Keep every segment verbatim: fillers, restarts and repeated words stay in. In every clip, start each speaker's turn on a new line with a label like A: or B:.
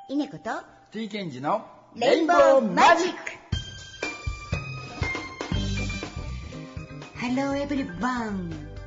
A: 稲子と
B: T ケンジの
A: レインボーマジック。ハローエブリバン。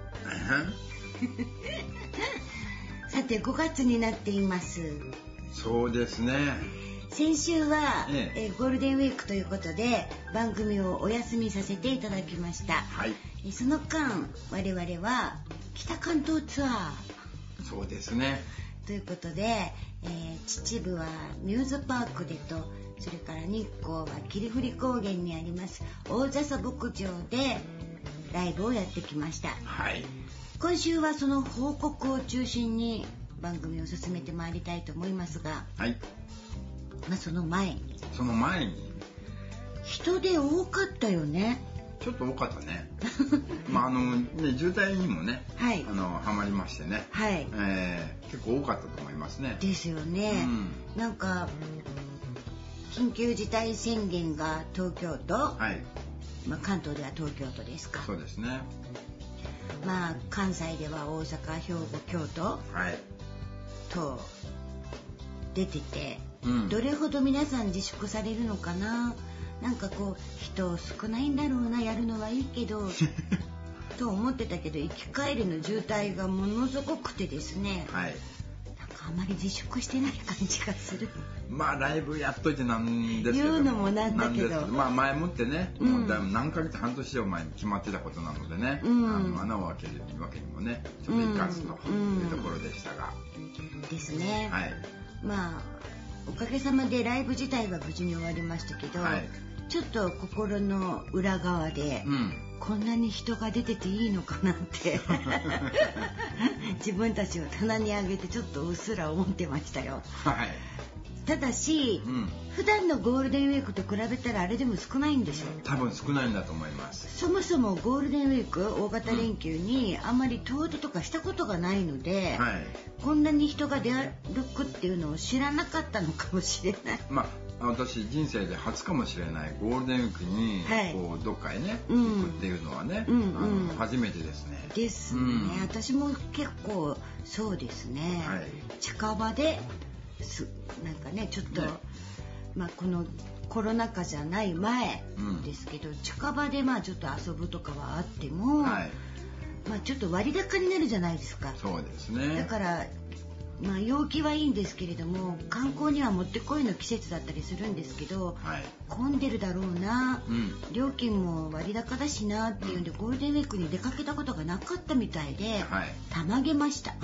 A: さてごがつになっています。
B: そうですね。
A: 先週は、
B: ええ
A: えゴールデンウィークということで番組をお休みさせていただきました、
B: はい。
A: その間我々は北関東ツアー
B: そうですね。
A: ということで、えー、秩父はミューズパークでと、それから日光は霧降高原にあります大笹牧場でライブをやってきました。
B: はい。
A: 今週はその報告を中心に番組を進めてまいりたいと思いますが、
B: はい。
A: まあ、その前に
B: その前に
A: 人で多かったよね。
B: ちょっと多かったね。まああのね、渋滞にもね、
A: はい、
B: あのハマりましてね、
A: はい、
B: えー、結構多かったと思いますね。
A: ですよね、うん、なんか緊急事態宣言が東京都、はい、まあ、関東では東京都ですか。
B: そうですね。
A: まあ関西では大阪、兵庫、京都、はい、と出てて、うん、どれほど皆さん自粛されるのかな。なんかこう人少ないんだろうな、やるのはいいけどと思ってたけど、行き帰りの渋滞がものすごくてですね、はい、なんかあまり自粛してない感じがする。
B: まあライブやっといてなんですけど、
A: 言うのもなんだけど、けど
B: まあ前もってね、うん、もうだ何ヶ月半年以上前に決まってたことなのでね、うん、あの穴を開けるわけにもねちょっといかずというところでしたが、
A: うんうん、ですね、はい、まあおかげさまでライブ自体は無事に終わりましたけど、はい、ちょっと心の裏側で、うん、こんなに人が出てていいのかなんて自分たちを棚に上げてちょっとうっすら思ってましたよ。はい、ただし、うん、普段のゴールデンウィークと比べたらあれでも少ないんでしょ。
B: 多分少ないんだと思います。
A: そもそもゴールデンウィーク大型連休にあんまり遠出とかしたことがないので、はい、こんなに人が出歩くっていうのを知らなかったのかもしれない。
B: まあ私人生で初かもしれないゴールデンウィークに、はい、こうどっかへね、うん、行くっていうのはね、うんうん、あの初めてですね。
A: ですね、うん、私も結構そうですね、はい、近場ですなんかねちょっと、ね、まあこのコロナ禍じゃない前ですけど、うん、近場でまあちょっと遊ぶとかはあっても、はい、まあちょっと割高になるじゃないですか。
B: そうですね。
A: だからまあ陽気はいいんですけれども観光にはもってこいの季節だったりするんですけど、はい、混んでるだろうな、うん、料金も割高だしなっていうんで、うん、ゴールデンウィークに出かけたことがなかったみたいで、はい、たまげました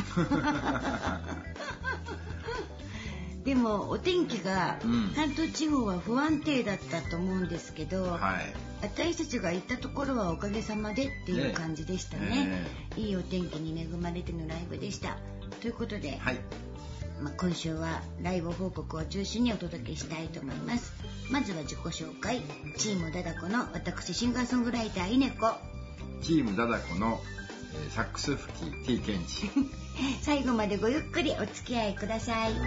A: でもお天気が関東地方は不安定だったと思うんですけど、うん、はい、私たちが行ったところはおかげさまでっていう感じでしたね、ねえー、いいお天気に恵まれてのライブでした。ということで、はい、まあ、今週はライブ報告を中心にお届けしたいと思います。まずは自己紹介。チームダダコの私シンガーソングライター稲子。
B: チームダダコの、えー、サックス吹き T ケンジ
A: 最後までごゆっくりお付き合いください。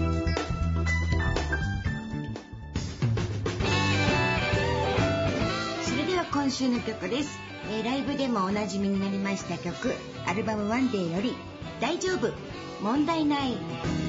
A: それでは今週の曲です、えー、ライブでもおなじみになりました曲、アルバムワンデーより大丈夫問題ない。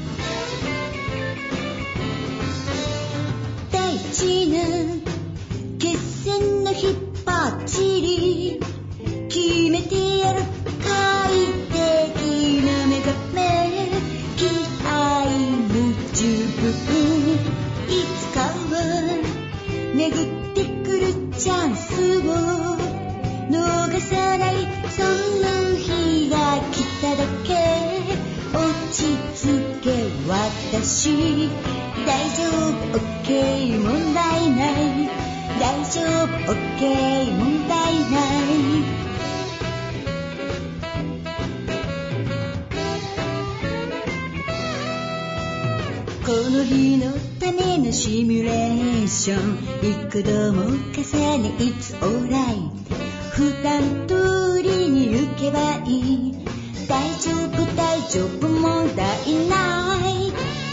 A: 大事な決戦の日パッチリ決めてやる快適な目覚め、気合も十分、いつかは巡ってくるチャンスを逃さない、その日が来ただけ落ち着け私、大丈夫 OK 問題ない、大丈夫 OK 問題ない。この日のためのシミュレーション、幾度も重ね It's alright、 普段通りに行けばいい、大丈夫大丈夫問題ない。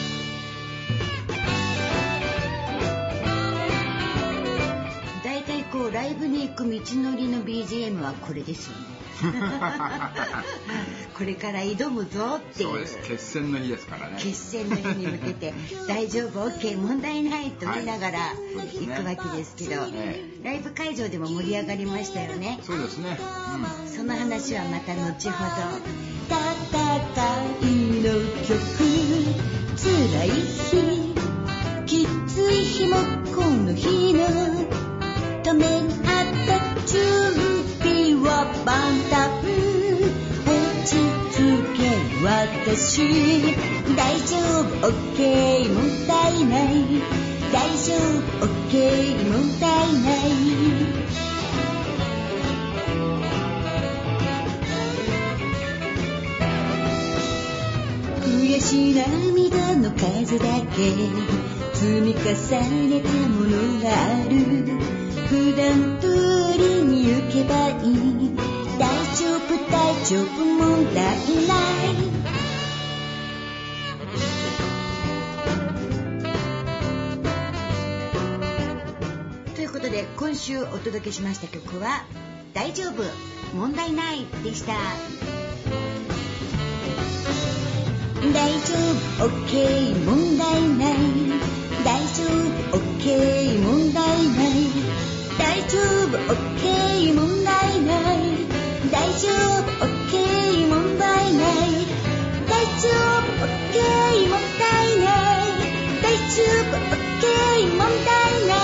A: だいたいこうライブに行く道のりの ビージーエム はこれですよねこれから挑むぞっていう。
B: そうです、決戦の日ですからね。
A: 決戦の日に向けて大丈夫 OK 問題ないと見ながら行くわけですけど、はいね、ライブ会場でも盛り上がりましたよね。
B: そうですね、
A: うん、その話はまた後ほど。戦いの曲、辛い日、きつい日もこの日のためにあった準備は万端、落ち着け私、大丈夫 OK 問題ない、大丈夫 OK 問題ない。悔し涙の数だけ積み重ねたものがある、普段通りに行けばいい、大丈夫大丈夫問題ない。ということで今週お届けしました曲は大丈夫問題ないでした。大丈夫 OK 問題ない、大丈夫 OK 問題ない、大丈夫 OK 問題ない、大丈夫 OK 問題ない、大丈夫 OK 問題ない、大丈夫 OK 問題ない。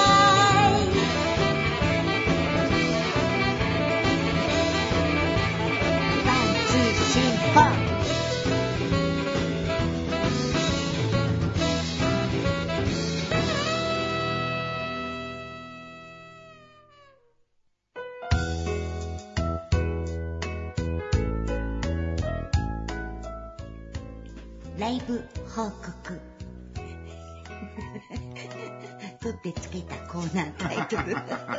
A: ワンツースリーフォー。ライブ報告取ってつけたコーナータイトル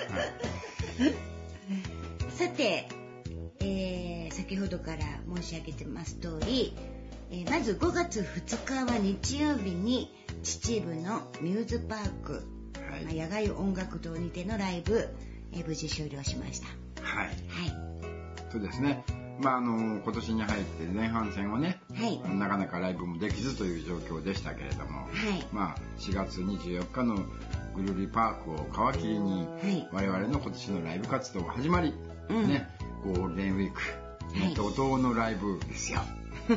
A: さて、えー、先ほどから申し上げてます通り、えー、まずごがつふつかは日曜日に秩父のミューズパーク、はい、まあ、野外音楽堂にてのライブ、えー、無事終了しました。
B: はい、はい、そうですね。
A: まあ、
B: あの今年に入って前半戦はね、はい、なかなかライブもできずという状況でしたけれども、はい、まあ、しがつにじゅうよっかのぐるりパークを皮切りに、はい、我々の今年のライブ活動が始まり、うん、ね、ゴールデンウィーク、はい、怒涛のライブですよ。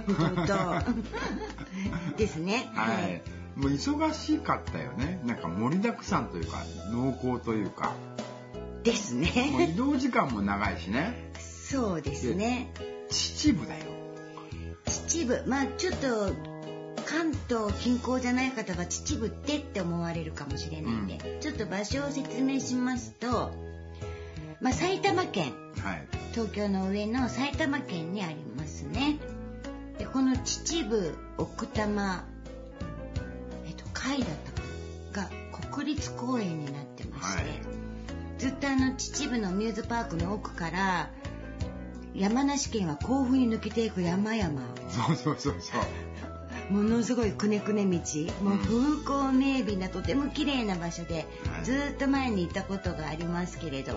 A: ですね。
B: はい、はい、もう忙しかったよね。なんか盛りだくさんというか濃厚というか
A: ですね。
B: もう移動時間も長いしね。
A: そうですね。
B: 秩父だよ。
A: 秩父、まあちょっと関東近郊じゃない方は秩父ってって思われるかもしれないんで、うん、ちょっと場所を説明しますと、まあ埼玉県、はい、東京の上の埼玉県にありますね。でこの秩父奥多摩、えっと海だったかが国立公園になってまして、はい、ずっとあの秩父のミューズパークの奥から山梨県は甲府に抜けていく山々、
B: そうそうそうそう
A: ものすごいくねくね道、もう風光明媚なとても綺麗な場所で、はい、ずっと前に行ったことがありますけれど、うん、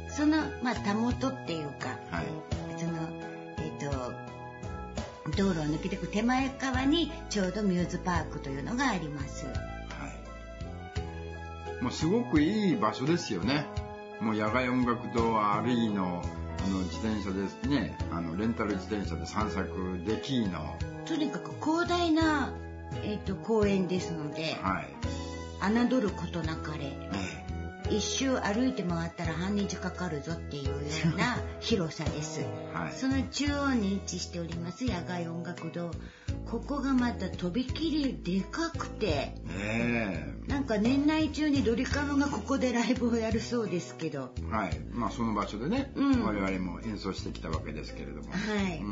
A: そのまあたもとっていうか、はい、そのえっと道路を抜けていく手前側にちょうどミューズパークというのがあります。はい、
B: もうすごくいい場所ですよね。もう野外音楽堂はあるいのあの自転車ですね、あのレンタル自転車で散策できの
A: とにかく広大な、えー、と公園ですので、はい、侮ることなかれ、ええ、一周歩いて回ったら半日かかるぞっていうような広さです、はい、その中央に位置しております野外音楽堂、ここがまたとびきりでかくて、えー、なんか年内中にドリカムがここでライブをやるそうですけど、
B: はい、まあその場所でね、うん、我々も演奏してきたわけですけれども、はい、うん、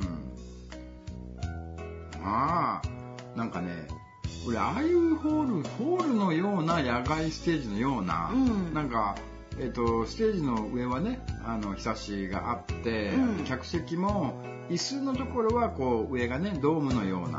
B: まあなんかね、俺ああいうホールホールのような野外ステージのような、うん、なんかえっとステージの上はね、あのひさしがあって、うん、客席も椅子のところはこう上がねドームのような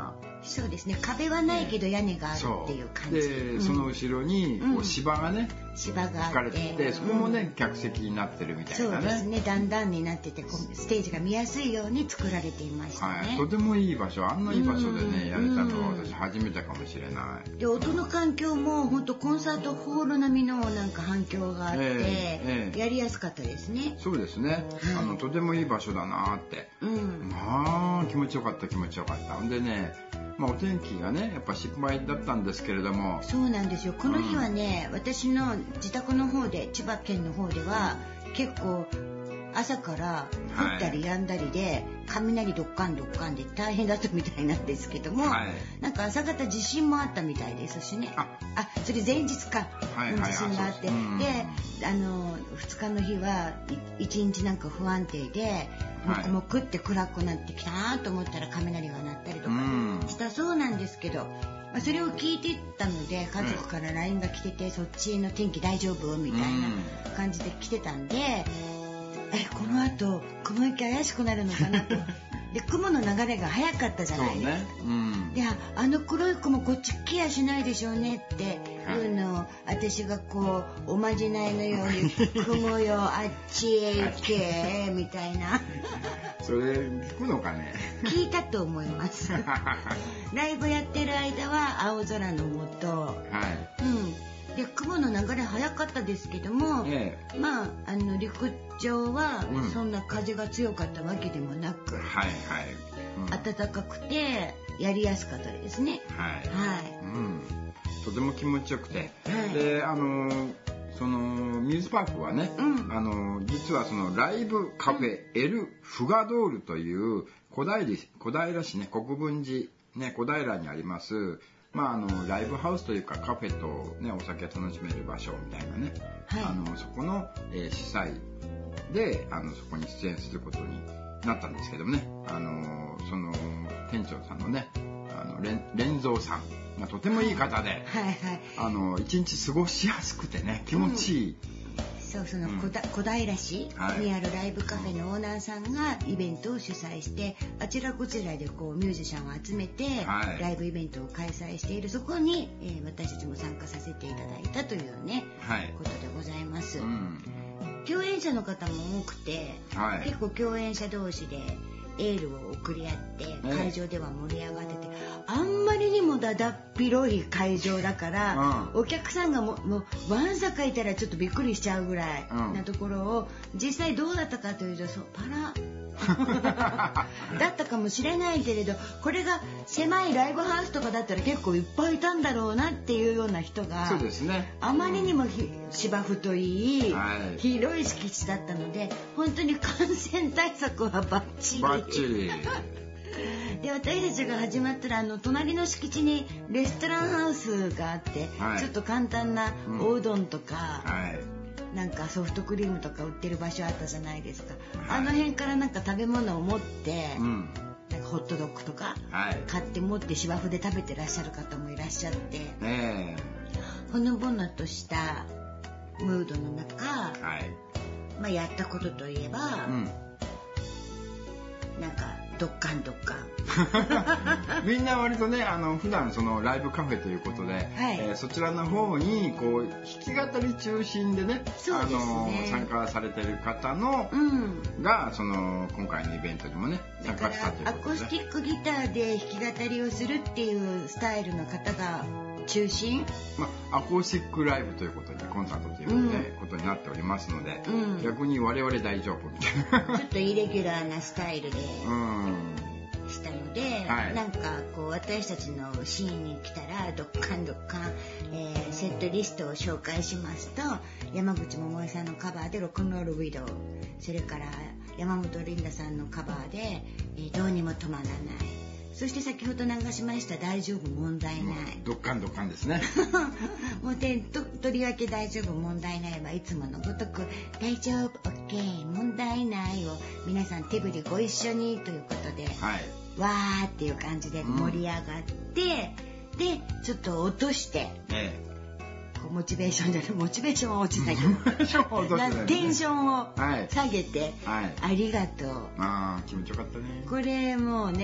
A: そうですね、壁はないけど屋根があるっていう感じ、
B: で、うん、その後ろにこう芝がね、
A: うん、芝が
B: あって、てそこもね、うん、客席になってるみたいなね。
A: そうですね、段々になっててこうステージが見やすいように作られていましたね、
B: はい、とてもいい場所、あんないい場所でね、やれたのは私初めてかもしれない。
A: で、音の環境も本当コンサートホール並みのなんか反響があって、えーえー、やりやすかったですね。
B: そうですね、はい、あのとてもいい場所だなって、うん、まあ気持ちよかった気持ちよかった。んでね、まあ、お天気がねやっぱ失敗だったんですけれども。
A: そうなんですよ、この日はね、うん、私の自宅の方で、千葉県の方では結構朝から降ったり止んだりで、はい、雷ドッカンドッカンで大変だったみたいなんですけども、はい、なんか朝方地震もあったみたいですしね。ああそれ前日か、はいはい、地震があって、で、あのふつかの日はいちにちなんか不安定でもくもくって暗くなってきたなと思ったら雷が鳴ったりとかしたそうなんですけど、まあ、それを聞いてたので家族から ライン が来てて、そっちの天気大丈夫みたいな感じで来てたんで、えこの後雲行き怪しくなるのかなとで雲の流れが早かったじゃないですか、ね、うん、であの黒い雲こっち来やしないでしょうねっていうのを、はい、私がこうおまじないのように雲よあっちへ行けみたいな
B: それ聞くのかね。
A: 聞いたと思いますライブやってる間は青空の下、はい、うんで雲の流れ早かったですけども、ええ、まああの陸上はそんな風が強かったわけでもなく、うん、はいはい、うん、暖かくてやりやすかったですね。はい、はい、
B: うん、とても気持ちよくて、はい、であのそのミューズパークはね、うん、あの実はそのライブカフェエル・フガドールという小平、小平市ね、国分寺ね、小平にありますまあ、あのライブハウスというかカフェと、ね、お酒を楽しめる場所みたいなね、はい、あのそこの、えー、主催であのそこに出演することになったんですけどもね、あのその店長さんのねあの連蔵さんがとてもいい方で、はいはいはい、あの一日過ごしやすくてね気持ちいい、
A: うん、そうその小だ、うん、小平市にあるライブカフェのオーナーさんがイベントを主催してあちらこちらでこうミュージシャンを集めて、はい、ライブイベントを開催しているそこに、えー、私たちも参加させていただいたというね、はい、ことでございます、うん、共演者の方も多くて、はい、結構共演者同士でエールを送り合って会場では盛り上がってて、あんまりにもだだっ広い会場だから、うん、お客さんがももうわんさかいたらちょっとびっくりしちゃうぐらいなところを、うん、実際どうだったかというとそうパラだったかもしれないけれど、これが狭いライブハウスとかだったら結構いっぱいいたんだろうなっていうような人が、
B: そうですね、
A: あまりにも芝生といい、はい、広い敷地だったので本当に感染対策はバッチリ
B: バッチリ
A: で私たちが始まったらあの隣の敷地にレストランハウスがあって、はい、ちょっと簡単なおうどんとか、うん、はい、なんかソフトクリームとか売ってる場所あったじゃないですか、はい、あの辺からなんか食べ物を持って、うん、なんかホットドッグとか買って持って芝生で食べてらっしゃる方もいらっしゃって、ね、ほのぼのとしたムードの中、はい、まあ、やったことといえば、うん、なんかドッカンドッカン
B: みんな割とねあの普段そのライブカフェということで、はい、えー、そちらの方にこう弾き語り中心でね、あの参加されてる方の、うん、がその今回のイベントにもね参加したということで、
A: アコースティックギターで弾き語りをするっていうスタイルの方が中心、
B: まあ、アコースティックライブということでコンサートということで、うん、ことになっておりますので、うん、逆に我々大丈夫みたいな
A: ちょっとイレギュラーなスタイルでしたので、はい、なんかこう私たちのシーンに来たらドッカンドッカン、えー、セットリストを紹介しますと、山口百恵さんのカバーでロックンロールウィドウ、それから山本リンダさんのカバーで、えー、どうにも止まらない、そして先ほど流しました大丈夫問題ない、
B: ドッカンドッカンですね
A: もうでと, とりわけ大丈夫問題ないはいつものごとく大丈夫 OK 問題ないを皆さん手振りご一緒にということで、はい、わーっていう感じで盛り上がって、うん、でちょっと落として、ええ、モチベーションじゃないモチベーションは落ちたけどテンションを下げて、はいはい、ありがとう、
B: あー気持ちよかったね。
A: これもうね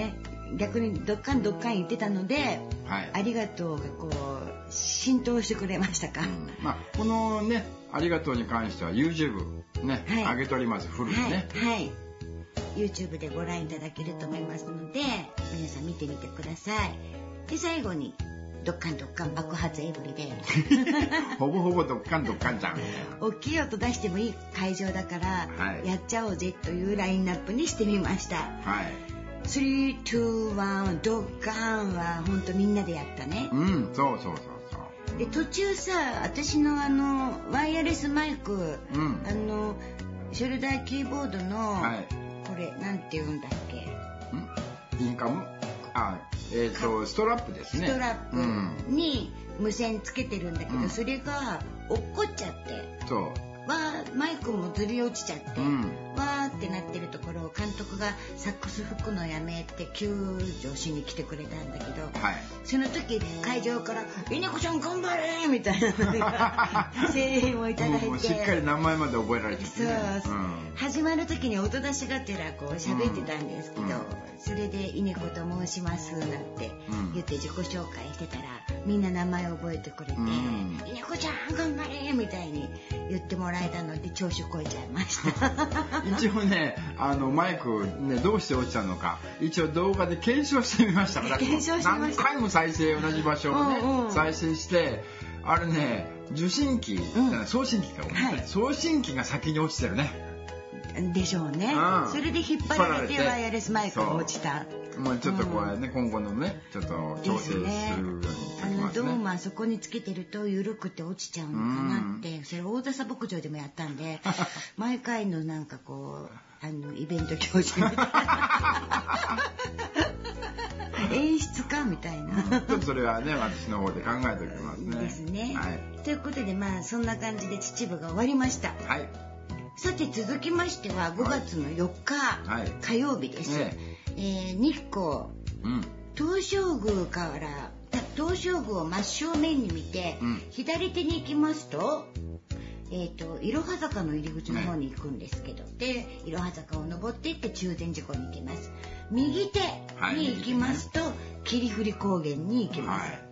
A: 逆にドッカンドッカン言ってたので、はい、ありがとうがこう浸透してくれましたか、うん、
B: まあ、このねありがとうに関しては YouTube ね、はい、上げておりますフルでね、
A: はい、はい、YouTube でご覧いただけると思いますので皆さん見てみてください。で最後にドッカンドッカン爆発エブリで
B: ほぼほぼドッカンドッカンじゃん。
A: 大きい音出してもいい会場だから、はい、やっちゃおうぜというラインナップにしてみました。はい、スリー、ツー、ワン ドッカンは本当みんなでやったね。
B: うん、そうそうそうそう。
A: で途中さ私のあのワイヤレスマイク、うん、あのショルダーキーボードの、はい、これなんて言うんだっけ？
B: ん？インカム？あ、えーと、ストラップですね。
A: ストラップに無線つけてるんだけど、うん、それが落っこっちゃって、そうわマイクもずり落ちちゃって、うん、わーってなってるところを監督がサックス吹くのやめて救助しに来てくれたんだけど、はい、その時会場から「稲子ちゃん頑張れ!」みたいなのが声援をいただいてもう
B: しっかり名前まで覚えられてて、ね、
A: そう、うん、始まる時に音出しがてらこう喋ってたんですけど、うん、それで「稲子と申します」なんて言って自己紹介してたらみんな名前を覚えてくれて「稲、うん、子ちゃん頑張れ!」みたいに言ってもらえたので調子こえちゃいました
B: 一応ねあのマイク、ね、どうして落ちたのか一応動画で検証してみましたから
A: 検証してました。
B: 何回も再生同じ場所をね、うんうん、再生してあれね受信機、うん、送信機か、はい、送信機が先に落ちてるね
A: でしょうね、うん、それで引っ張られてワイヤレスマイクが落ちた。
B: もうちょっとこれね、うん、今後のねちょっと調整するようにしてますね。
A: あのドームはそこにつけてると緩くて落ちちゃうのかなって、うん、それ大笹牧場でもやったんで毎回のなんかこうあのイベント教授みたいな演出家みたいな
B: ちょっとそれはね私の方で考えておきますね。
A: ですね、はい、ということでまあそんな感じで秩父が終わりました。はい、さて続きましてはごがつのよっか、はい、火曜日です、ねえー、日光、うん、東照宮から東照宮を真正面に見て、うん、左手に行きますと、えーと、いろは坂の入り口の方に行くんですけど、ね、でいろは坂を登っていって中禅寺湖に行きます。右手に行きますと、はい、霧降高原に行きます、はい、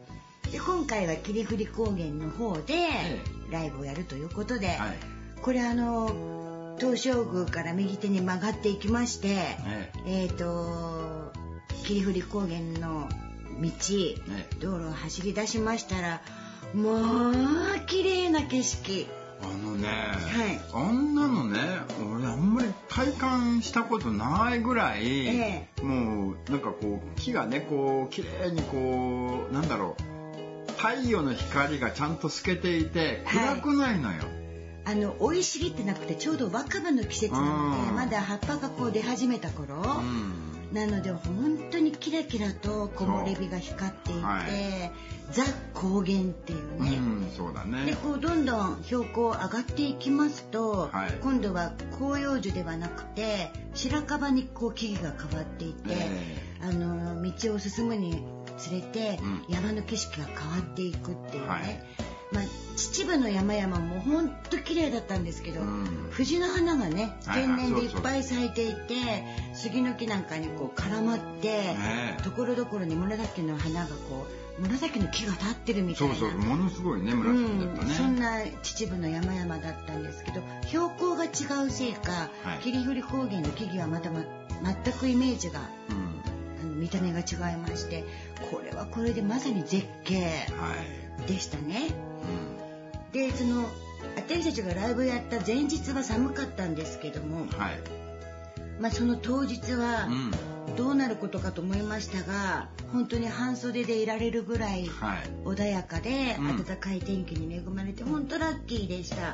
A: で今回は霧降高原の方でライブをやるということで、はい、これあの東照宮から右手に曲がっていきまして、はい、えーと霧降高原の道、ね、道路を走り出しましたらもう綺麗な景色。
B: あのね、はい、あんなのね俺あんまり体感したことないぐらい、ええ、もうなんかこう木がねこう綺麗にこうなんだろう太陽の光がちゃんと透けていて暗くないのよ、はい、
A: あの生い茂ってなくてちょうど若葉の季節なのでまだ葉っぱがこう出始めた頃、うんなので本当にキラキラと木漏れ日が光っていて、はい、ザ高原っていうね、うん、そうだね。でこうどんどん標高上がっていきますと、はい、今度は広葉樹ではなくて白樺にこう木々が変わっていて、えー、あの道を進むにつれて、うん、山の景色が変わっていくっていうね、はいまあ、秩父の山々もほんと綺麗だったんですけど、うん、藤の花がね天然でいっぱい咲いていて杉の木なんかにこう絡まってところどころに紫の花がこう紫の木が立ってるみたいな
B: そうそうものすごいね紫だったね、うん、
A: そんな秩父の山々だったんですけど標高が違うせいか、はい、霧降高原の木々はまた、ま、全くイメージが、うん、あの見た目が違いましてこれはこれでまさに絶景でしたね、はいうん、でその私たちがライブやった前日は寒かったんですけども、はいまあ、その当日はどうなることかと思いましたが、うん、本当に半袖でいられるぐらい穏やかで暖かい天気に恵まれて本当ラッキーでした、はい、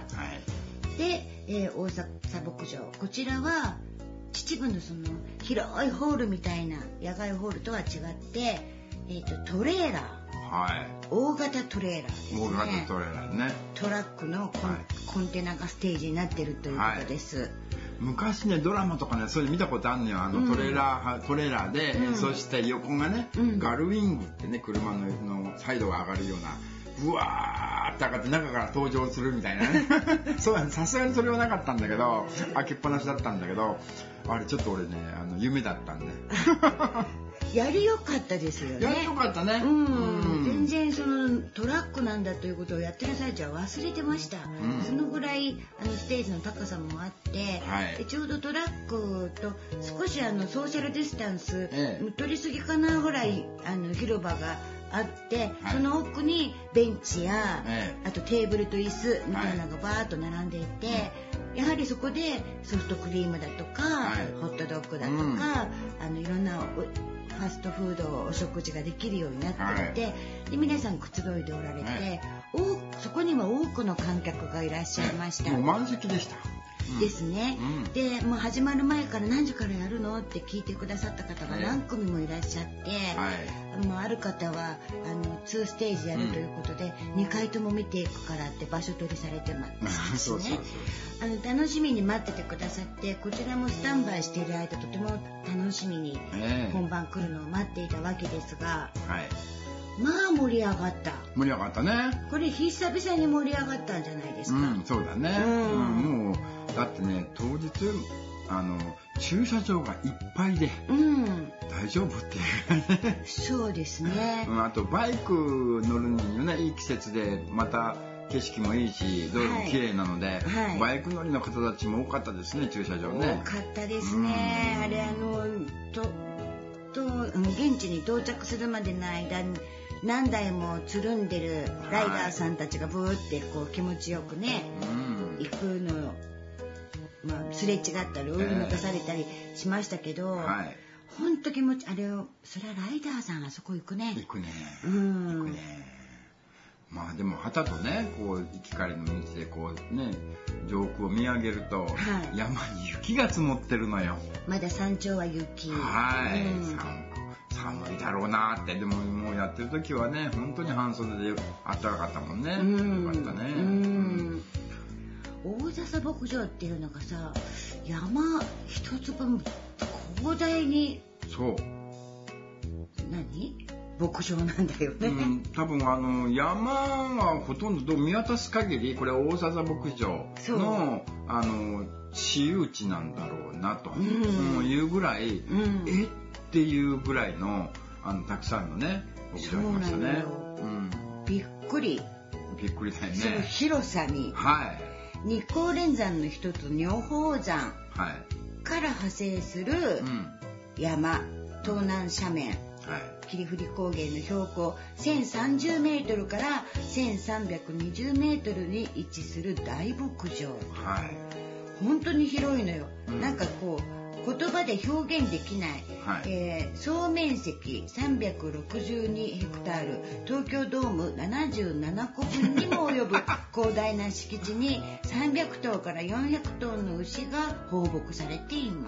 A: で、えー、大阪牧場こちらは秩父のその広いホールみたいな野外ホールとは違って、えーと、トレーラーはい、大型トレーラーですね。
B: 大型トレーラーね。
A: トラックのコン、はい、コンテナがステージになってるということです。はい、
B: 昔ねドラマとかねそれ見たことあるのよあの、うん、トレーラートレーラーで、うん、そして横がね、うん、ガルウィングってね車ののサイドが上がるようなうわーって上がって中から登場するみたいなねそうだねさすがにそれはなかったんだけど開けっぱなしだったんだけどあれちょっと俺ねあの夢だったんで
A: やりよかったですよね。
B: やりよかったね。
A: うん、うん、全然そのトラックなんだということをやってる最中は忘れてました、うん、そのぐらいあのステージの高さもあって、はい、ちょうどトラックと少しあのソーシャルディスタンス、ええ、取りすぎかなぐらいあの広場があって、はい、その奥にベンチや、ええ、あとテーブルと椅子みたいなのがバーッと並んでいて、はい、やはりそこでソフトクリームだとか、はい、ホットドッグだとか、うん、あのいろんなファストフードお食事ができるようになっていて、はい、で皆さんくつろいでおられて、はい、おそこには多くの観客がいらっしゃいました。
B: もう満席でした。
A: ですね、うん、でもう始まる前から何時からやるのって聞いてくださった方が何組もいらっしゃって、はい、もうある方はあのにステージやるということで、うん、にかいとも見ていくからって場所取りされてますしねあの楽しみに待っててくださって、こちらもスタンバイしている間とても楽しみに本番来るのを待っていたわけですが、はい、まあ盛り上がった
B: 盛り上がったね。
A: これ久々に盛り上がったんじゃないですか。
B: うん、そうだね、うんうん、もうだってね当日あの駐車場がいっぱいで、うん、大丈夫っていうね
A: そうですね、
B: うん、あとバイク乗るにはねいい季節でまた景色もいいし道路も綺麗なので、はいはい、バイク乗りの方たちも多かったですね。駐車場ね
A: 多かったですね、うん、あれあのとと現地に到着するまでの間に何台もつるんでるライダーさんたちがブーってこう気持ちよくね、うん、行くのを、まあ、すれ違ったり追い抜かされたりしましたけど、えーはい、ほんと気持ちあれをそれはライダーさんあそこ行くね
B: 行くね、うん、行くね。まあでも旗とねこう行き帰りの道でこうね上空を見上げると、はい、山に雪が積もってるのよ。
A: まだ山頂は雪。
B: はい、うん、寒いだろうなって。でももうやってる時はね本当に半袖であったかかったもんね。うん、よかったね。うん、
A: 大笹牧場っていうのがさ山一つ分広大に
B: そう
A: 何牧場なんだよね、うん、
B: 多分あの山がほとんど見渡す限りこれは大笹牧場のあの私有地なんだろうなと、うん、いうぐらい、うん、えっていうぐらいのあのたくさんのね牧場ありましたね。
A: うん、びっくり
B: びっくりだよね。
A: その広さに、はい、日光連山の一つ女峰山から派生する山、東南斜面、はい、霧降高原の標高せんさんじゅうメートルからせんさんびゃくにじゅうメートルに位置する大牧場、はい、本当に広いのよ、うん、なんかこう言葉で表現できない、はい、えー、総面積さんびゃくろくじゅうにヘクタール、東京ドームななじゅうななこぶんにも及ぶ広大な敷地にさんびゃくとうからよんひゃくとうの牛が放牧されています、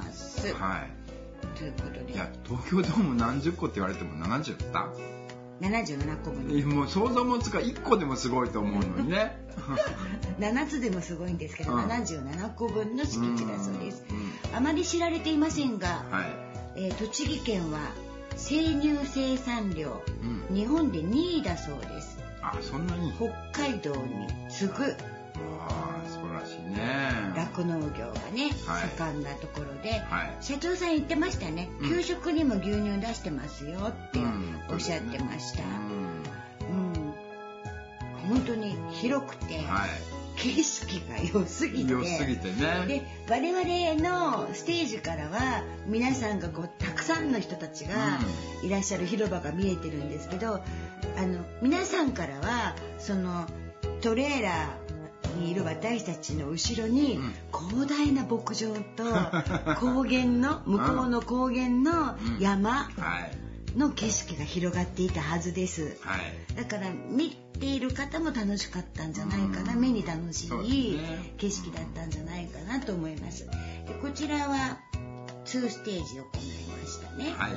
A: はい、ということで、
B: いや東京ドーム何十個って言われてもななじゅうだ
A: ななじゅうななこぶん、
B: もう想像もつかいっこでもすごいと思うのにね
A: ななつでもすごいんですけど、うん、ななじゅうななこぶんの敷地だそうです、うんうん、あまり知られていませんが、はい、えー、栃木県は生乳生産量、うん、日本でにいだそうです。
B: あ、そんなに。
A: 北海道に次ぐ。
B: ああ、そうらしいね。
A: 酪農業がね、はい、盛んなところで、はい、社長さん言ってましたね、うん、給食にも牛乳出してますよっておっしゃってました、うんうん、本当に広くて、はい、景色が良すぎて、
B: 良すぎてね。
A: で、我々のステージからは皆さんがこうたくさんの人たちがいらっしゃる広場が見えてるんですけど、あの皆さんからはそのトレーラーにいる私たちの後ろに、うん、広大な牧場と高原の向こうの高原の山の景色が広がっていたはずです、はい、だから見ている方も楽しかったんじゃないかな、うん、目に楽しい景色だったんじゃないかなと思います。でこちらはにステージを行いましたね、はい、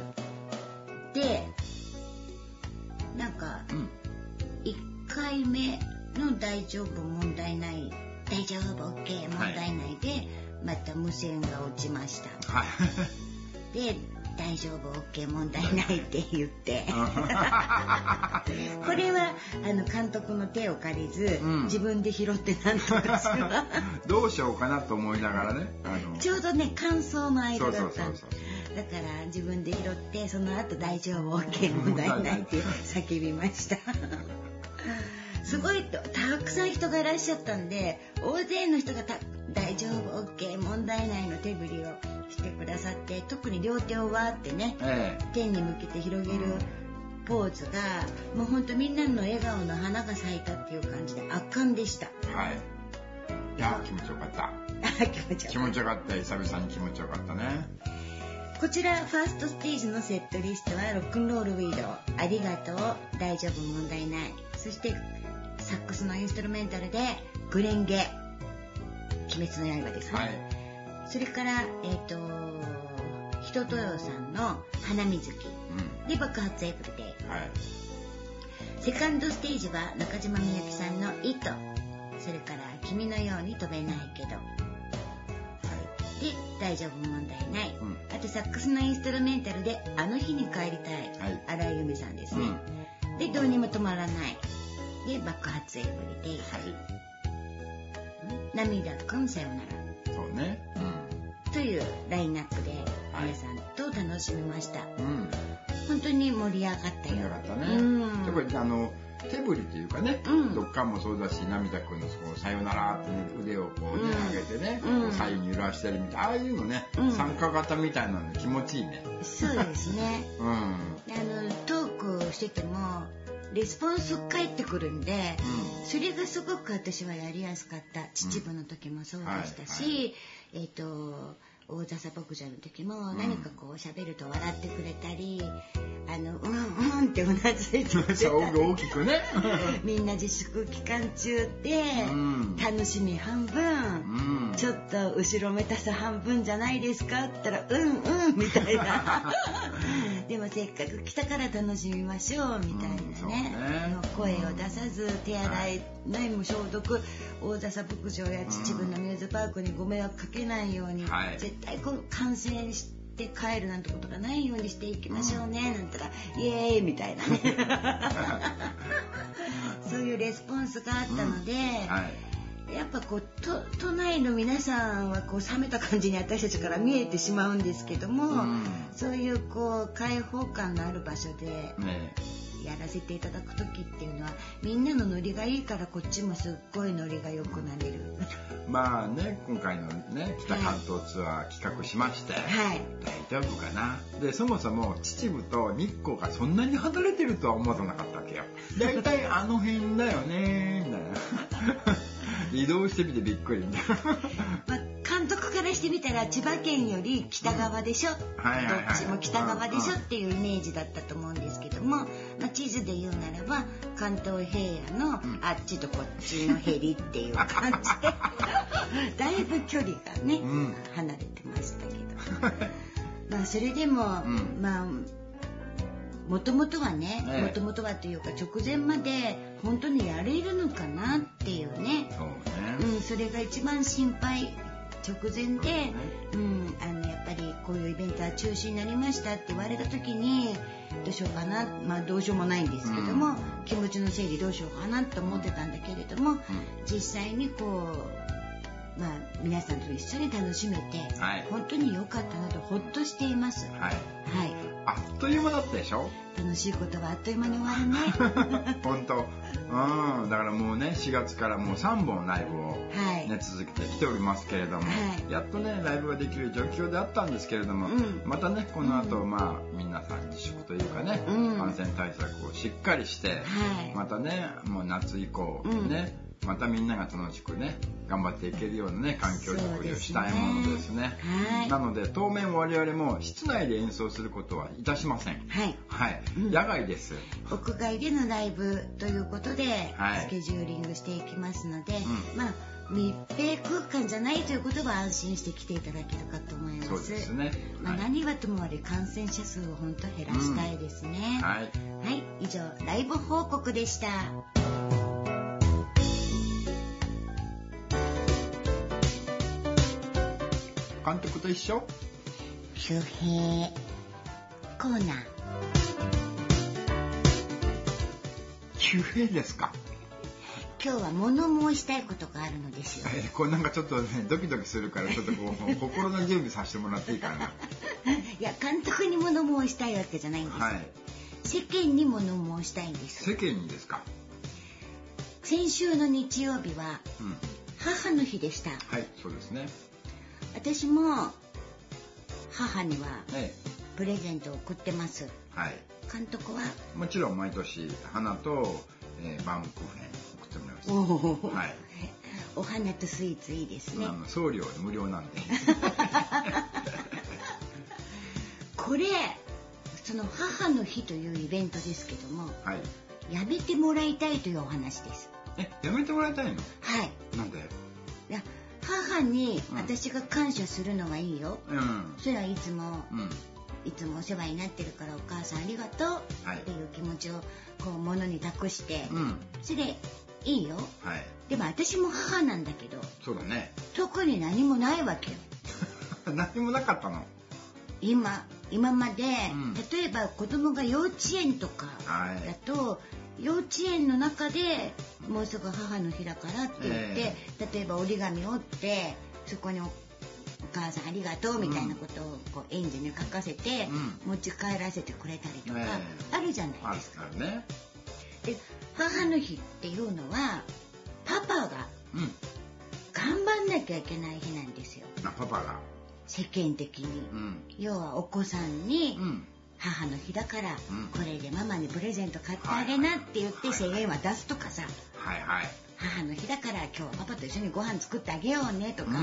A: でなんか、うん、いっかいめの大丈夫問題ない大丈夫 OK 問題ないで、はい、また無線が落ちました、はい、で大丈夫 OK 問題ないって言ってこれはあの監督の手を借りず、うん、自分で拾ってなんとかするど
B: うしようかなと思いながらね、あの
A: ちょうどね乾燥の間だったんです。 だから自分で拾ってその後大丈夫 OK 問題ないって叫びましたすごいとたくさん人がいらっしゃったんで大勢の人がた大丈夫 OK 問題ないの手振りをしてくださって、特に両手をわーってね、ええ、天に向けて広げるポーズがもうほんとみんなの笑顔の花が咲いたっていう感じで圧巻でした。
B: はい、いや気持ちよかった気持ちよかった気持ちよかった久々に気持ちよかったね。
A: こちらファーストステージのセットリストはロックンロールウィード、ありがとう、大丈夫問題ない、そしてサックスのインストルメンタルでグレンゲ、鬼滅の刃ですね、はい、それから、えーと、人とよさんの花水木、うん、で爆発エブリデイ、はい、セカンドステージは中島みゆきさんの糸、それから君のように飛べないけど、はい、で大丈夫問題ない、うん、あとサックスのインストルメンタルであの日に帰りたい、はい、荒井由実さんですね、うん、でどうにも止まらないで爆発エブリデイ、はい、涙くんさよなら、
B: そうね、
A: うん、というラインナップで皆さんと楽しみました、はい、うん、本当に盛り上がったよ。
B: 盛り上がったね、うん、やっぱりあの手振りっていうかね、うん、ドッカンもそうだし涙くんのこうさよならってね腕をこうね、うん、上げてね、うん、左右に揺らしてるみたいな、ああいうのね、うん、参加型みたいなの気持ちいいね。
A: そうですね、うん、あのトークしててもレスポンス返ってくるんで、うん、それがすごく私はやりやすかった。秩父の時もそうでしたし、はいはい、えっと大笹牧場の時も何かこう喋ると笑ってくれたり、うん、あのうんうんってうなずいてくれたり
B: 大きくね
A: みんな自粛期間中で、うん、楽しみ半分、うん、ちょっと後ろめたさ半分じゃないですかって言ったらうんうんみたいなでもせっかく来たから楽しみましょうみたいなね、うん、ねの声を出さず手洗い、はい、も消毒、大笹牧場や秩父のミューズパークにご迷惑かけないように、はい、絶対こう感染して帰るなんてことがないようにしていきましょうね、うん、なんたらイエーイみたいなねそういうレスポンスがあったので、うんはい、やっぱこう都、都内の皆さんはこう冷めた感じに私たちから見えてしまうんですけども、うん、そういうこう開放感のある場所で、ね、やらせていただく時っていうのはみんなのノリがいいからこっちもすっごいノリが良くなれる
B: まあね今回のね北関東ツアー企画しまして、はい、大丈夫かな。でそもそも秩父と日光がそんなに離れてるとは思わなかったわけよ。だいたいあの辺だよねみたいな移動してみてびっくりみたいな
A: まあ監督からしてみたら千葉県より北側でしょ、うんはいはいはい、どっちも北側でしょっていうイメージだったと思うんですけども、まあ、地図で言うならば関東平野のあっちとこっちのヘリっていう感じでだいぶ距離がね、うん、離れてましたけどまあそれでも、うん、まあもともとはね、もともとはというか直前まで本当にやれるのかなっていうね、そうね、うん、それが一番心配。直前で、うん、あのやっぱりこういうイベントは中止になりましたって言われた時にどうしようかな、まあどうしようもないんですけども、うん、気持ちの整理どうしようかなと思ってたんだけれども、うん、実際にこう、まあ、皆さんと一緒に楽しめて、はい、本当に良かったなとほっとしています。はい、はい、
B: あっという間だったでしょ。
A: 楽しいことはあっという間に終わるね
B: 本当、うん、だからもうねしがつからもうさんぼんライブを、ねはい、続けてきておりますけれども、はい、やっとねライブができる状況であったんですけれども、うん、またねこの後、うん、まあ皆さん自粛というかね、うん、感染対策をしっかりして、はい、またねもう夏以降、うん、ねまたみんなが楽しくね頑張っていけるようなね環境づくりをしたいものですね。はい、なので当面我々も室内で演奏することはいたしません。はい、はい、うん、野外です。
A: 屋外でのライブということで、はい、スケジューリングしていきますので、うん、まあ密閉空間じゃないということは安心して来ていただけるかと思います。そうですね。まあ、何はともあれ感染者数を本当減らしたいですね。うん、はい、はい、以上ライブ報告でした。
B: 監督と一緒
A: 周平コーナー。
B: 周平ですか。
A: 今日は物申したいことがあるのですよ。
B: えー、これなんかちょっとねドキドキするからちょっとこう心の準備させてもらっていいかな
A: いや監督に物申したいわけじゃないんです、はい、世間に物申したいんです。
B: 世間にですか。
A: 先週の日曜日は、うん、母の日でした。
B: はい、そうですね。
A: 私も母にはプレゼントを送ってます、はい、監督は
B: もちろん毎年花と、えー、バームクーヘン送ってもらいます。お、はい、
A: お花とスイーツいいですね。
B: 送料無料なんで
A: これその母の日というイベントですけども、はい、やめてもらいたいというお話です。
B: え、やめてもらいたいの？
A: はい。
B: なんで？
A: いや、母に私が感謝するのはいいよ、うん、それはいつも、うん、いつもお世話になってるからお母さんありがとうっていう気持ちをこう物に託して、うん、それいいよ、はい、でも私も母なんだけど、
B: そうだね、
A: 特に何もないわけよ
B: 何もなかったの？
A: 今今まで、うん、例えば子供が幼稚園とかだと、はい、幼稚園の中でもうすぐ母の日だからって言って、えー、例えば折り紙を折ってそこに お, お母さんありがとうみたいなことをこう園児に書かせて、うん、持ち帰らせてくれたりとか、えー、あるじゃないですか。
B: あるからね。
A: で母の日っていうのはパパが頑張んなきゃいけない日なんですよ。
B: あ、パパが
A: 世間的に、うん、要はお子さんに、うん、母の日だから、うん、これでママにプレゼント買ってあげなって言ってせんえんは出すとかさ、はいはい、母の日だから今日はパパと一緒にご飯作ってあげようねとか、うんうんうん、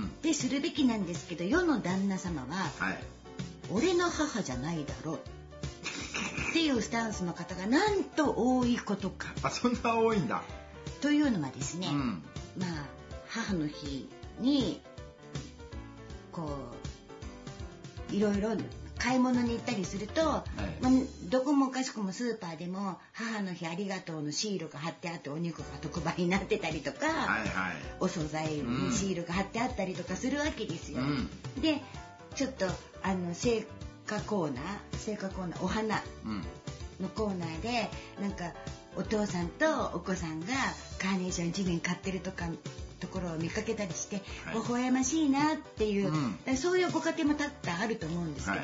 A: でするべきなんですけど、世の旦那様は、はい、俺の母じゃないだろうっていうスタンスの方がなんと多いことか。
B: あ、そんな多いんだ。
A: というのはですね、うん、まあ母の日にこういろいろ買い物に行ったりすると、はい、まあ、どこもかしこもスーパーでも母の日ありがとうのシールが貼ってあってお肉が特売になってたりとか、はいはい、お惣菜にシールが貼ってあったりとかするわけですよ、うん、でちょっとあの青果コーナー青果コーナーお花のコーナーでなんかお父さんとお子さんがカーネーション一輪買ってるとかところを見かけたりして、はい、微笑ましいなっていう、うん、そういうご家庭も多々あると思うんですけど、はい、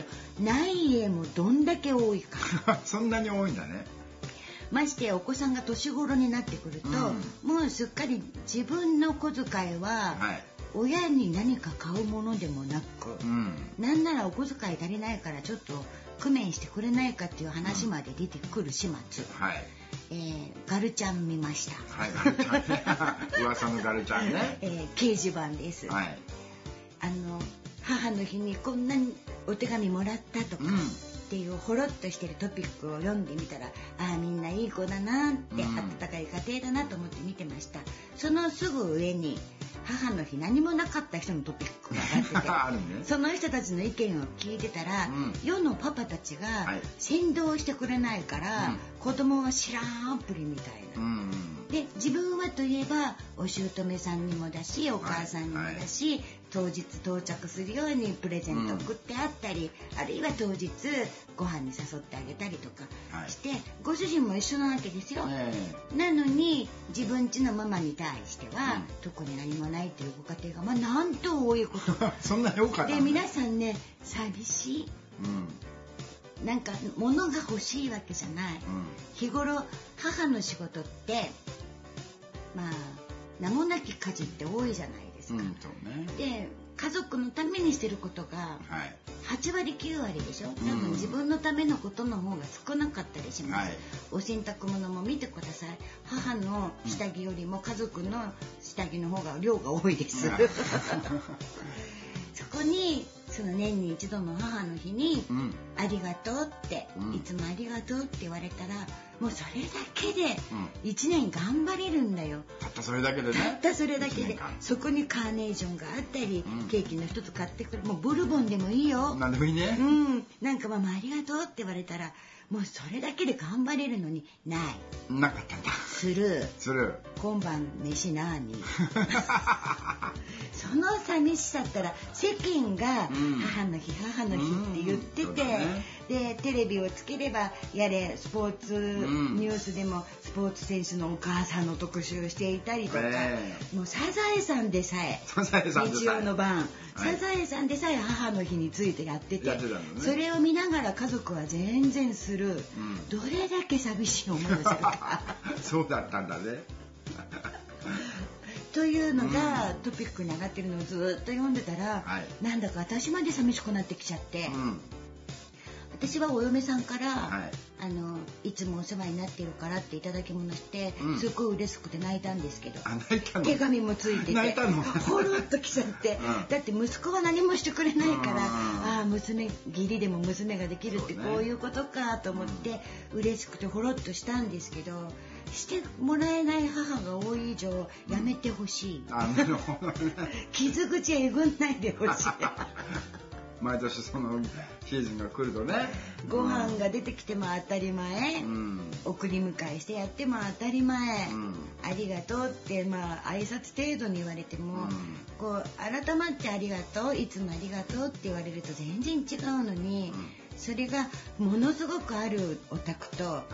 A: ない家もどんだけ多いか
B: そんなに多いんだね。
A: ましてお子さんが年頃になってくると、うん、もうすっかり自分の小遣いは、はい、親に何か買うものでもなく、うん、なんならお小遣い足りないからちょっと工面してくれないかっていう話まで出てくる始末、うん、はい、えー、ガルちゃん見ました。はい、ガルちゃんね
B: 噂のガルちゃんね、
A: えー、掲示板です、はい、あの母の日にこんなにお手紙もらったとか、うん、っていうほろっとしてるトピックを読んでみたら、ああみんないい子だなって、うん、温かい家庭だなと思って見てました。そのすぐ上に母の日何もなかった人のトピックが上がっててある、ね、その人たちの意見を聞いてたら、うん、世のパパたちが先導してくれないから、はい、子供は知らんアプリみたいな、うんうん、で自分はといえばお姑さんにもだしお母さんにもだし、はいはい、当日到着するようにプレゼント送ってあったり、うん、あるいは当日ご飯に誘ってあげたりとかして、はい、ご主人も一緒なわけですよ、えー、なのに自分家のママに対しては、うん、特に何もないというご家庭が、まあ、なんと多いこと
B: そんなに多かった、ね、
A: で皆さんね寂しい、うん、なんか物が欲しいわけじゃない、うん、日頃母の仕事ってまあ名もなき家事って多いじゃないですか、うんそうね、で家族のためにしてることがはちわりきゅうわりでしょ。多分自分のためのことの方が少なかったりします、はい、お洗濯物も見てください。母の下着よりも家族の下着の方が量が多いです、うん、そこにその年に一度の母の日に、うん、ありがとうって、うん、いつもありがとうって言われたらもうそれだけで一年頑張れるんだよ、
B: たったそれだけでね。
A: たったそれだけでそこにカーネーションがあったり、うん、ケーキの一つ買ってくる、もうブルボンでもいいよ、
B: なんでもいいね、
A: うん、なんかママありがとうって言われたらもうそれだけで頑張れるのにない
B: なかったんだ。
A: スルー
B: スルー
A: 今晩飯なーにその寂しさったら世間が母の日母の日って言ってて、ね、でテレビをつければやれスポーツニュースでもスポーツ選手のお母さんの特集をしていたりとか、えー、もうサザエさんでさえ日曜の晩、はい、サザエさんでさえ母の日についてやってて、やってたのね、それを見ながら家族は全然する、うん、どれだけ寂しい思いをするか
B: そうだったんだね
A: というのが、うん、トピックに上がってるのをずっと読んでたら、はい、なんだか私まで寂しくなってきちゃって、うん、私はお嫁さんから、はい、あのいつもお世話になっているからっていただき物して、うん、すごい嬉しくて泣いたんですけど、
B: あ泣いたの？
A: 手紙もついてて
B: 泣いたの
A: ほろっときちゃって、うん、だって息子は何もしてくれないから、ああ娘義理でも娘ができるってこういうことかと思って、ね、嬉しくてほろっとしたんですけど、してもらえない母が多い以上やめてほしい、うん、あなるほどね傷口えぐんないでほしい
B: 毎年そのシーズンが来るとね、
A: ご飯が出てきても当たり前、うん、送り迎えしてやっても当たり前、うん、ありがとうってまあ挨拶程度に言われても、うん、こう改まってありがとういつもありがとうって言われると全然違うのに、うん、それがものすごくあるお宅と、はい、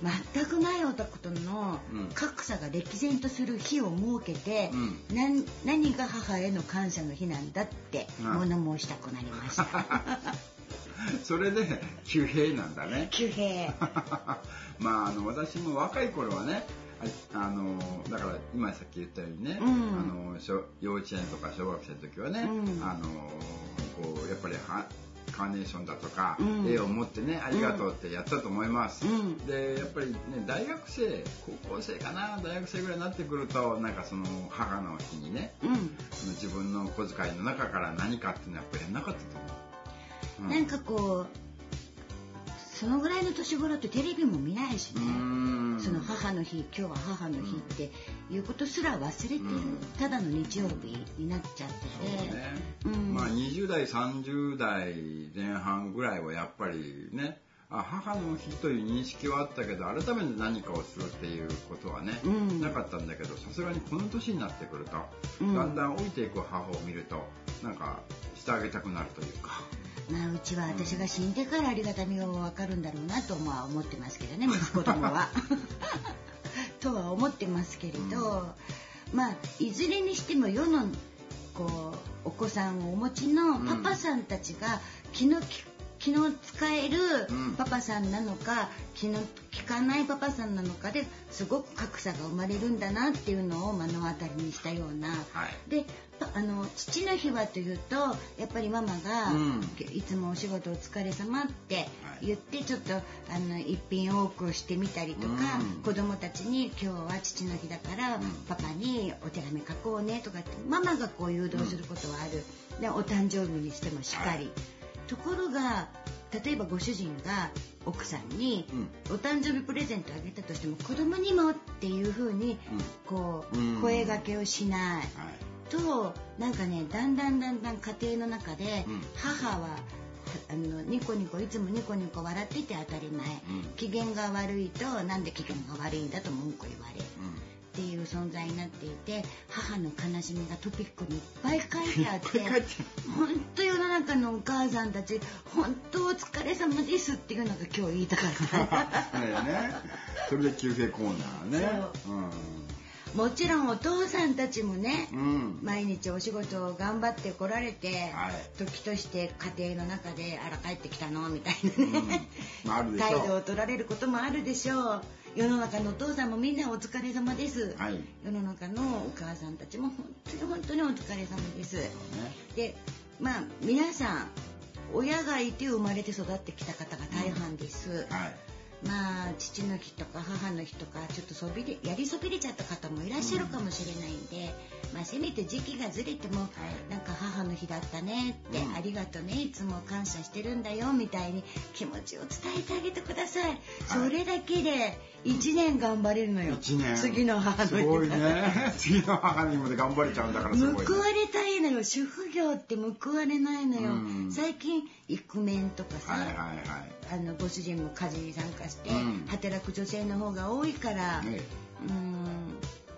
A: 全くないお宅との格差が歴然とする日を設けて、うん、何, 何が母への感謝の日なんだって物申したくなりました。
B: それで旧平なんだね。
A: 旧平
B: まああの私も若い頃はね、あのだから今さっき言ったようにね、うん、あの幼稚園とか小学生の時はね、うん、あのこうやっぱりはカーネーションだとか、うん、絵を持ってねありがとうってやったと思います、うん、でやっぱりね大学生高校生かな大学生ぐらいになってくるとなんかその母の日にね、うん、その自分の小遣いの中から何かっていうのはやっぱりなかったと思う、
A: うん、なんかこうそのぐらいの年頃ってテレビも見ないしね、その母の日今日は母の日っていうことすら忘れてる、ただの日曜日になっちゃってて、ね、
B: うん、まあにじゅう代さんじゅう代前半ぐらいはやっぱりねあ母の日という認識はあったけど改めて何かをするっていうことはね、うん、なかったんだけどさすがにこの年になってくると、うん、だんだん老いていく母を見るとなんかしてあげたくなるというか。
A: まあ、うちは私が死んでからありがたみが分かるんだろうなとは思ってますけどね息子どもはとは思ってますけれど、うん、まあいずれにしても世のこうお子さんをお持ちのパパさんたちが気の利気の使えるパパさんなのか、うん、気の利かないパパさんなのかですごく格差が生まれるんだなっていうのを目の当たりにしたような、はい、であの父の日はというとやっぱりママが、うん、いつもお仕事お疲れ様って言って、はい、ちょっとあの一品多くしてみたりとか、うん、子供たちに今日は父の日だから、うん、パパにお手紙書こうねとかってママがこう誘導することはある、うん、でお誕生日にしてもしっかり、はい、ところが例えばご主人が奥さんにお誕生日プレゼントあげたとしても子供にもっていう風にこう声掛けをしないとなんかねだんだんだんだん家庭の中で母はあのニコニコいつもニコニコ笑ってて当たり前、機嫌が悪いとなんで機嫌が悪いんだと文句言われるっていう存在になっていて母の悲しみがトピックにいっぱい書いてあって本当世の中のお母さんたち本当お疲れ様ですっていうのが今日言いたかった
B: ね、それで休憩コーナーね、
A: うん、もちろんお父さんたちもね、うん、毎日お仕事を頑張ってこられて、はい、時として家庭の中であら帰ってきたのみたいなね、うんまあ、あるでしょう態度を取られることもあるでしょう。世の中のお父さんもみんなお疲れ様です、はい、世の中のお母さんたちも本当に本当にお疲れ様です、ね、でまあ皆さん親がいて生まれて育ってきた方が大半です、うんはいまあ父の日とか母の日とかちょっとそびれやりそびれちゃった方もいらっしゃるかもしれないんで、うん、まあせめて時期がずれても、はい、なんか母の日だったねって、うん、ありがとねいつも感謝してるんだよみたいに気持ちを伝えてあげてください、はい、それだけでいちねん頑張れるのよ。いちねん次の母の日
B: すごいね次の母の日まで頑張れちゃうんだからすごい、ね、
A: 報われたいのよ。主婦業って報われないのよ、うん、最近イクメンとかさ、はいはいはい、あのご主人も家事に参加して、うん、働く女性の方が多いから、ね、うん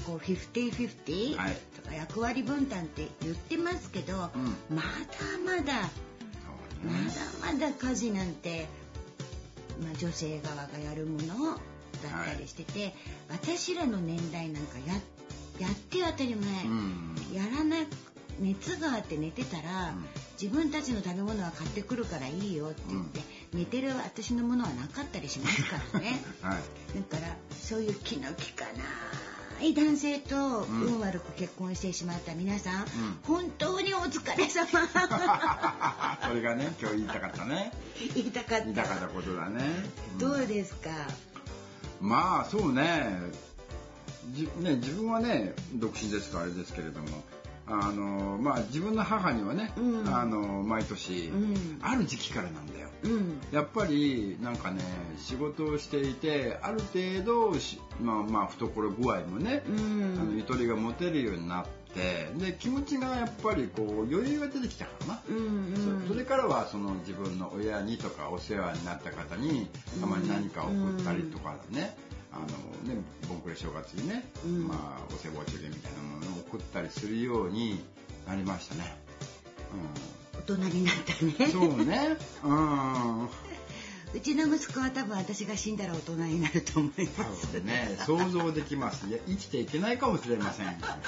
A: こうフィフティーフィフティーとか役割分担って言ってますけど、はい、まだまだ、うん、まだまだ家事なんて、まあ、女性側がやるものだったりしてて、はい、私らの年代なんか や, やって当たり前、うん、やらない熱があって寝てたら、うん、自分たちの食べ物は買ってくるからいいよって言って、うん、寝てる私のものはなかったりしますからね、はい、だからそういう気の利かない男性と運悪く結婚してしまった皆さん、うん、本当にお疲れ様
B: それがね今日言いたかったね
A: 言いたかった
B: 言いたかったことだね、
A: うん、どうですか。
B: まあそうねじね自分はね独身ですからあれですけれども、あのまあ自分の母にはね、うん、あの毎年、うん、ある時期からなんだよ、うん、やっぱりなんかね仕事をしていてある程度まあまあ懐具合もね、うん、あのゆとりが持てるようになってで気持ちがやっぱりこう余裕が出てきたからな、うんうん、そ, それからはその自分の親にとかお世話になった方にたまに何か送ったりとかね、あのね、盆暮れ正月にね、うん、まあお歳暮お中元みたいなものを送ったりするようになりましたね、
A: うん、大人になったね。
B: そうね、うん、
A: うちの息子は多分私が死んだら大人になると思います。
B: 多分ね、想像できます。いや生きていけないかもしれません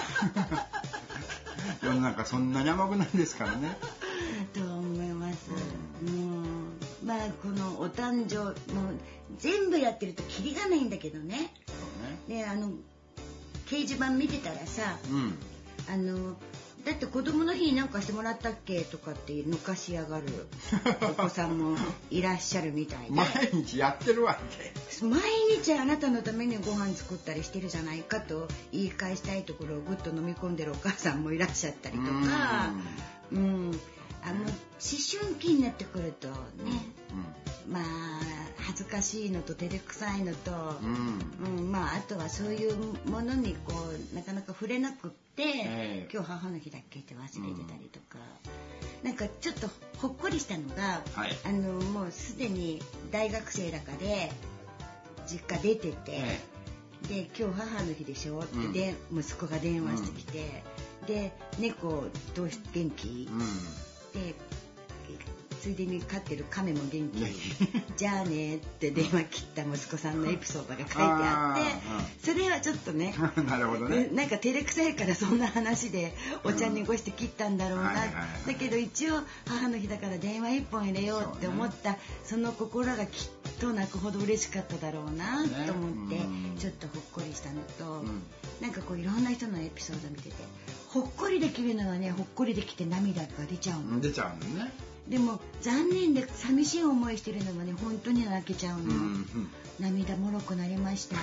B: 世の中そんなに甘くないですからね
A: と思います、うん、まあこのお誕生もう全部やってるとキリがないんだけどね。そうね。であの掲示板見てたらさ、うん、あのだって子供の日に何かしてもらったっけとかって抜かしやがるお子さんもいらっしゃるみたいで
B: 毎日やってるわけ。
A: 毎日あなたのためにご飯作ったりしてるじゃないかと言い返したいところをぐっと飲み込んでるお母さんもいらっしゃったりとか、うん、うん、あの思春期になってくるとね、うん、まあ恥ずかしいのと照れくさいのと、うんうん、まああとはそういうものにこうなかなか触れなくって、えー、今日母の日だっけって忘れてたりとか、うん、なんかちょっとほっこりしたのが、はい、あのもうすでに大学生だかで実家出てて、えー、で今日母の日でしょって、うん、で息子が電話してきて、うん、で猫どうし元気、うん、でついでに飼ってる亀も元気じゃあねって電話切った息子さんのエピソードが書いてあってそれはちょっとね
B: なるほどね、
A: なんか照れくさいからそんな話でお茶濁して切ったんだろうな、うんはいはいはい、だけど一応母の日だから電話一本入れようって思った そ,、ね、その心がきっと泣くほど嬉しかっただろうなと思って、ね、ちょっとほっこりしたのと、うん、なんかこういろんな人のエピソード見ててほっこりできるのはねほっこりできて涙が出ちゃうの。
B: 出ちゃうのね。
A: でも残念で寂しい思いしてるのはね本当に泣けちゃうの、うんうん、涙もろくなりました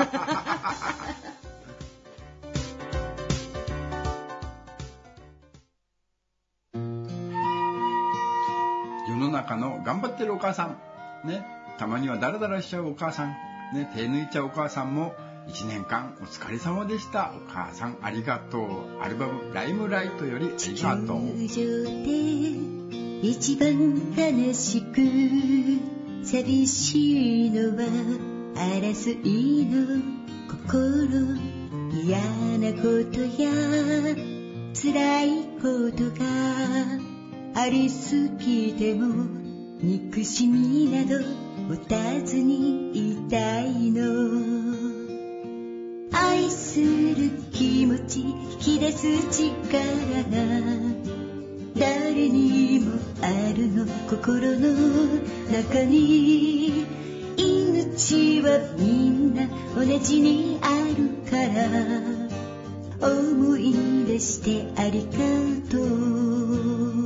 B: 世の中の頑張ってるお母さんね、たまにはダラダラしちゃうお母さんね、手抜いちゃうお母さんもいちねんかんお疲れ様でした。お母さんありがとう。アルバムライムライトよりありがとう。
A: 一番悲しく寂しいのは争いの心、嫌なことや辛いことがありすぎても憎しみなど持たずにいたいの。愛する気持ち引き出す力が誰にもあるの、心の中に。命はみんな同じにあるから思い出してありがとう。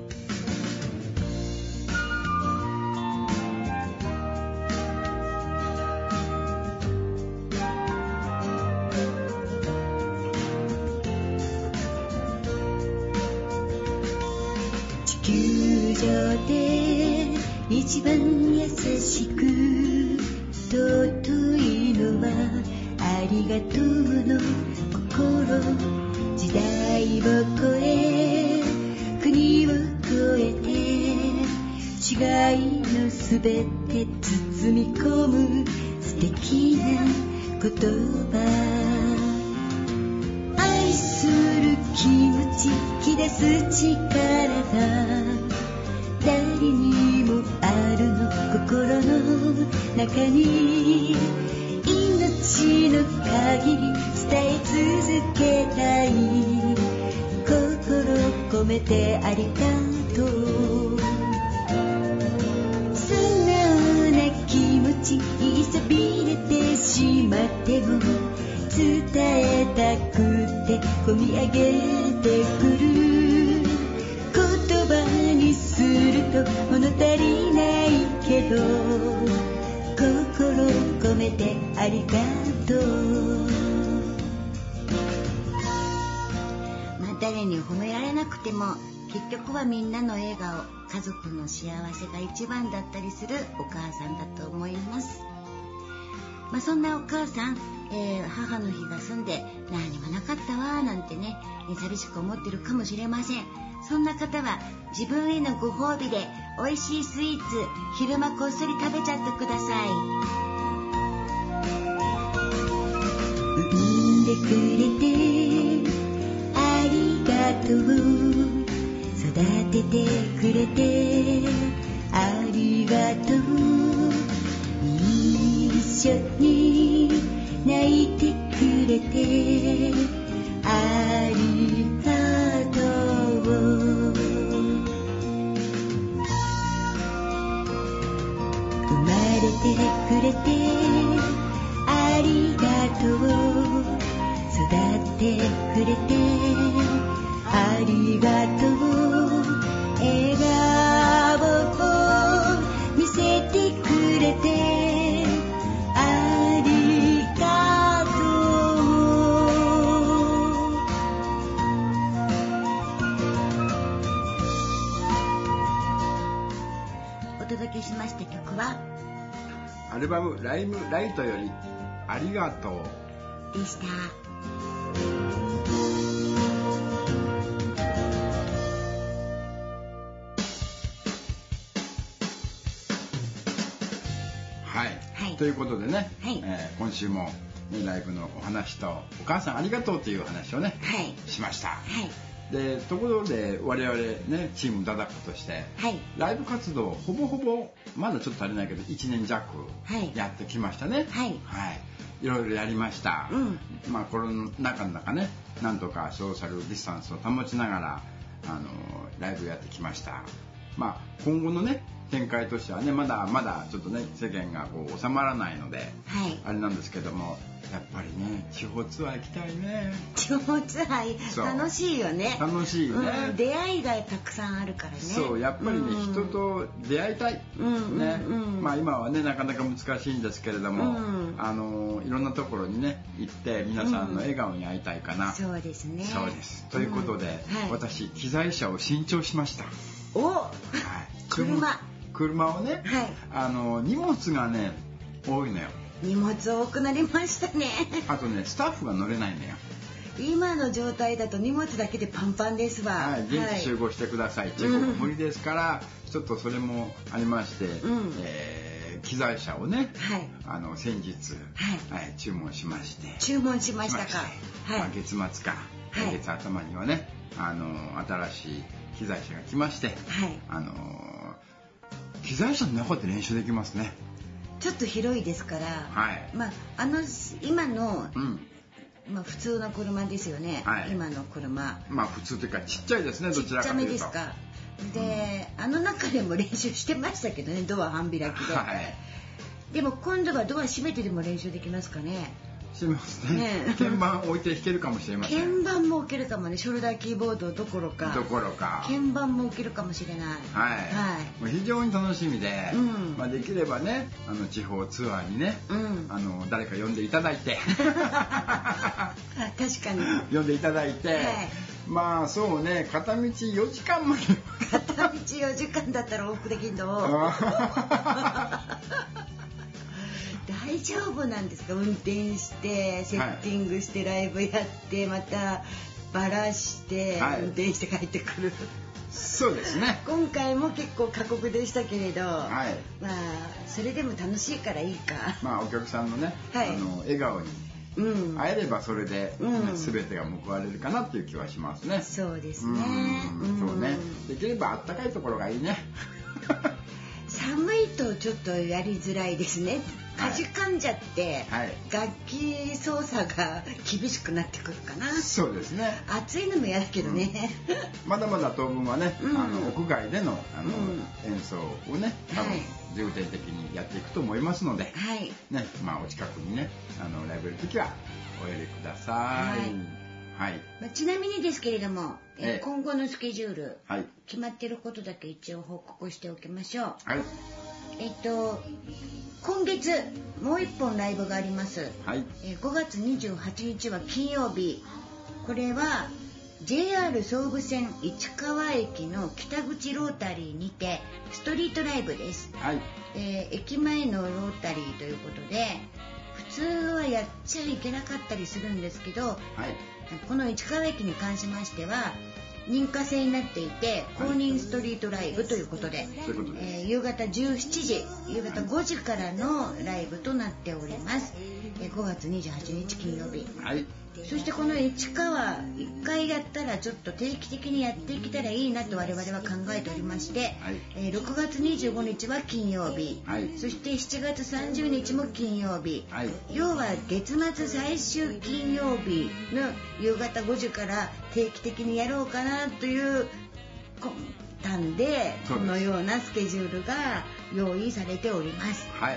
A: 一番優しく尊いのはありがとうの心。時代を超え国を超えて違いのすべて包み込む素敵な言葉。 愛する気持ち引き出す力が誰にもあるの心の中に命の限り伝え続けたい心込めてありがとう素直な気持ち言いそびれてしまっても伝えたくて込み上げてくる言葉にすると物足りないけど心込めてありがとう、まあ、誰に褒められなくても結局はみんなの笑顔家族の幸せが一番だったりするお母さんだと思います、まあ、そんなお母さん、えー、母の日が済んで何もなかったわなんてね寂しく思ってるかもしれません。そんな方は自分へのご褒美で美味しいスイーツ昼間こっそり食べちゃってください。産んでくれてありがとう育ててくれてありがとう一緒に泣いてくれてありがとう生まれてくれてありがとう育ってくれてありがとう笑顔を見せてくれてありがとうお届けしました曲は
B: アルバムライムライトよりありがとう
A: でした。
B: はい、はい、ということでね、はいえー、今週も、ね、ライブのお話とお母さんありがとうという話をね、はい、しました、はい、でところで我々ねチームダダコとして、はい、ライブ活動ほぼほぼまだちょっと足りないけどいちねん弱やってきましたね、はいはい、いろいろやりました、うんまあ、コロナ禍の中ねなんとかソーシャルディスタンスを保ちながらあのライブやってきました、まあ、今後のね展開としてはねまだまだちょっとね世間がこう収まらないので、はい、あれなんですけどもやっぱりね地方ツアー行きたいね。
A: 地方ツアー楽しいよね。
B: 楽しいね、
A: うん、出会いがたくさんあるからね。
B: そうやっぱりね、うん、人と出会いたい、うんねうんうん、まあ今はねなかなか難しいんですけれども、うん、あのいろんなところにね行って皆さんの笑顔に会いたいかな、うん、
A: そうですね。
B: そうですということで、うんはい、私機材車を新調しました。
A: お、はい、車
B: 車をね、はい、あの荷物がね多いのよ。
A: 荷物多くなりましたね。
B: あとねスタッフが乗れないのよ。
A: 今の状態だと荷物だけでパンパンですわ。
B: はい、現地集合してください、はい、地方無理ですから、うん、ちょっとそれもありまして、うんえー、機材車をね、はい、あの先日、はいはい、注文しまして
A: 注文しましたか。
B: はいまあ、月末か来月頭にはね、あの新しい機材車が来まして、はいあの機材車の中で練習できますね。
A: ちょっと広いですから、はいまあ、あの今の、うんまあ、普通の車ですよね、はい、今の車
B: まあ普通というかちっちゃいですね。どちらかというとちっちゃめですか。
A: で、うん、あの中でも練習してましたけどねドア半開きで、はい、でも今度はドア閉めてでも練習できますかね。
B: しますね。ね鍵盤置いて弾けるかもしれません。
A: 鍵盤も置けるかもね。ショルダーキーボードどころか
B: どころか
A: 鍵盤も置けるかもしれない。はい、
B: はい、もう非常に楽しみで、うんまあ、できればねあの地方ツアーにね、うん、あの誰か呼んでいただいて
A: 確かに
B: 呼んでいただいて、はい、まあそうね片道よじかんまで
A: 片道よじかんだったら往復できんの大丈夫なんですか。運転してセッティングしてライブやってまたバラして運転して帰ってくる、はい、
B: そうですね。
A: 今回も結構過酷でしたけれど、はいまあそれでも楽しいからいいか。
B: まあお客さんのね、はい、あの笑顔にうん、会えればそれで、うん、全てが報われるかなっていう気はしますね。
A: そうですね、
B: うん、そうね、できればあったかいところがいいね。
A: 寒いとちょっとやりづらいですね。かじかんじゃって、はい、楽器操作が厳しくなってくるかな。
B: そうですね。
A: 暑いのも嫌だけどね、
B: うん、まだまだ当分はね、うん、あの屋外での、あの、うん、演奏をね多分重点的にやっていくと思いますので、はい、ね、まあお近くにねあのライブやるときはお寄りください。はい、
A: まあ、ちなみにですけれども、えー、今後のスケジュール、はい、決まっていることだけ一応報告しておきましょう。はい、えっと今月もう一本ライブがあります、はい、えー、ごがつにじゅうはちにちは金曜日。これは ジェイアール 総武線市川駅の北口ロータリーにてストリートライブです、はい、えー、駅前のロータリーということで普通はやっちゃいけなかったりするんですけど、はい、この市川駅に関しましては認可制になっていて公認ストリートライブということで、はい、えー、夕方じゅうしちじ夕方ごじからのライブとなっております、えー、ごがつにじゅうはちにち金曜日、はい、そしてこの市川いっかいやったらちょっと定期的にやっていけたらいいなと我々は考えておりまして、はい、えー、ろくがつにじゅうごにちは金曜日、はい、そしてしちがつさんじゅうにちも金曜日、はい、要は月末最終金曜日の夕方ごじから定期的にやろうかなという魂胆でこのようなスケジュールが用意されております。はい、はい、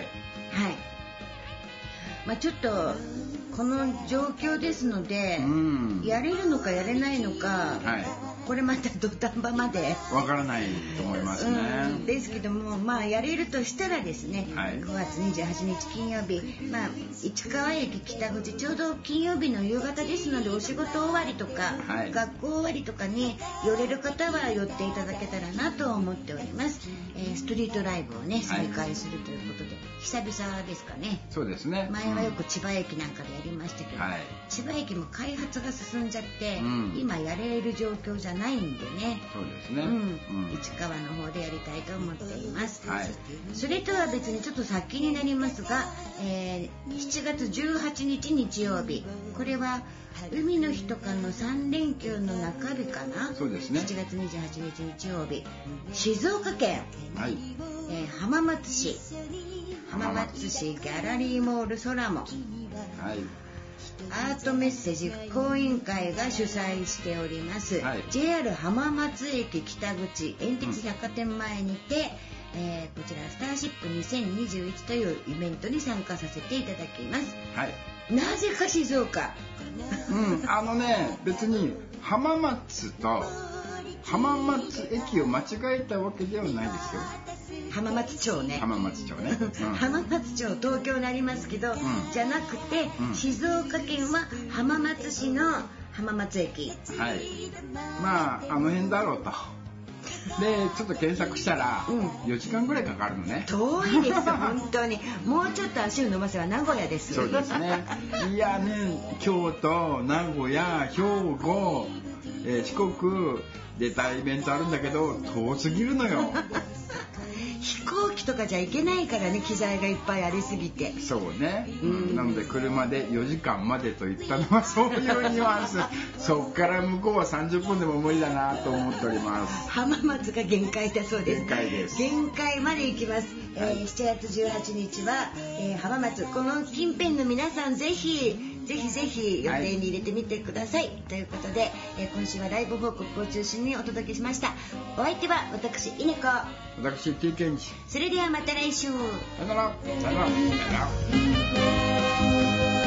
A: まあ、ちょっとこの状況ですので、うん、やれるのかやれないのか、はい、これまた土壇場まで
B: わからないと思いますね、
A: うん、ですけども、まあやれるとしたらですね、はい、ごがつにじゅうはちにち金曜日、まあ、市川駅北口ちょうど金曜日の夕方ですのでお仕事終わりとか、はい、学校終わりとかに寄れる方は寄っていただけたらなと思っております、えー、ストリートライブをね再開するということで、はい、久々ですかね。
B: そうですね。
A: 前はよく千葉駅なんかでやりましたけど、はい、千葉駅も開発が進んじゃって、うん、今やれる状況じゃないんでね。
B: そうですね、うん
A: うん、市川の方でやりたいと思っています、はい、それとは別にちょっと先になりますが、えー、しちがつじゅうはちにち日曜日、これは海の日とかのさんれんきゅうの中日かな。
B: そうですね。し
A: ちがつにじゅうはちにち日曜日、静岡県、はい、えー、浜松市浜松市ギャラリーモールソラモ、はい、アートメッセージ復興委員会が主催しております、はい、ジェイアール 浜松駅北口煙鉄百貨店前にて、うん、えー、こちらスターシップにせんにじゅういちというイベントに参加させていただきます、はい、なぜか静岡
B: うん、あのね、別に浜松と浜松駅を間違えたわけではないですよ。
A: 浜松町ね。
B: 浜松町ね。
A: うん、浜松町東京にありますけど、うん、じゃなくて、うん、静岡県は浜松市の浜松駅。
B: はい。まああの辺だろうと。でちょっと検索したらよじかんぐらいかかるのね。
A: 遠いです本当に。もうちょっと足を伸ばせば名古屋です。
B: そうですね。いやね、京都、名古屋、兵庫、えー、四国で大イベントあるんだけど遠すぎるのよ。
A: 飛行機とかじゃいけないからね、機材がいっぱいありすぎて。
B: そうね、うん、なので車でよじかんまでといったのはそういうニュアンス。そっから向こうはさんじゅっぷんでも無理だなと思っております。
A: 浜松が限界だそうです。
B: 限界です。
A: 限界まで行きます、はい、えー、しちがつじゅうはちにちは、えー、浜松、この近辺の皆さんぜひぜひぜひ予定に入れてみてください、はい、ということで、えー、今週はライブ報告を中心にお届けしました。お相手は私稲子、
B: 私 T ケンジ。
A: それではまた来週。
B: さよなら。さよなら。さよなら。